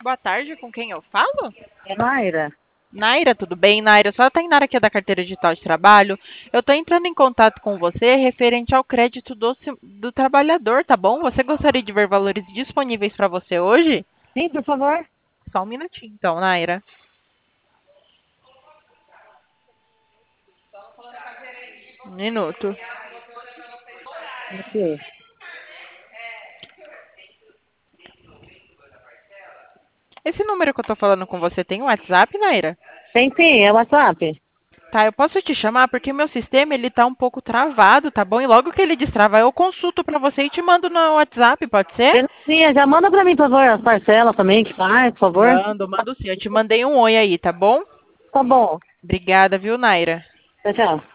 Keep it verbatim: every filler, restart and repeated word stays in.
Boa tarde, com quem eu falo? É Mayra. Naira, tudo bem? Naira, só a Tainara aqui é da Carteira Digital de Trabalho. Eu estou entrando em contato com você referente ao crédito do, se- do trabalhador, tá bom? Você gostaria de ver valores disponíveis para você hoje? Sim, por favor. Só um minutinho, então, Naira. Um minuto. Aqui. Esse número que eu estou falando com você tem um WhatsApp, Naira? Tem sim, é WhatsApp. Tá, eu posso te chamar porque meu sistema ele tá um pouco travado, tá bom? E logo que ele destravar, eu consulto para você e te mando no WhatsApp, pode ser? Belezinha, já manda pra mim, por favor, as parcelas também que faz, por favor. Mando, mando sim. Eu te mandei um oi aí, tá bom? Tá bom. Obrigada, viu, Naira? Tchau, tchau.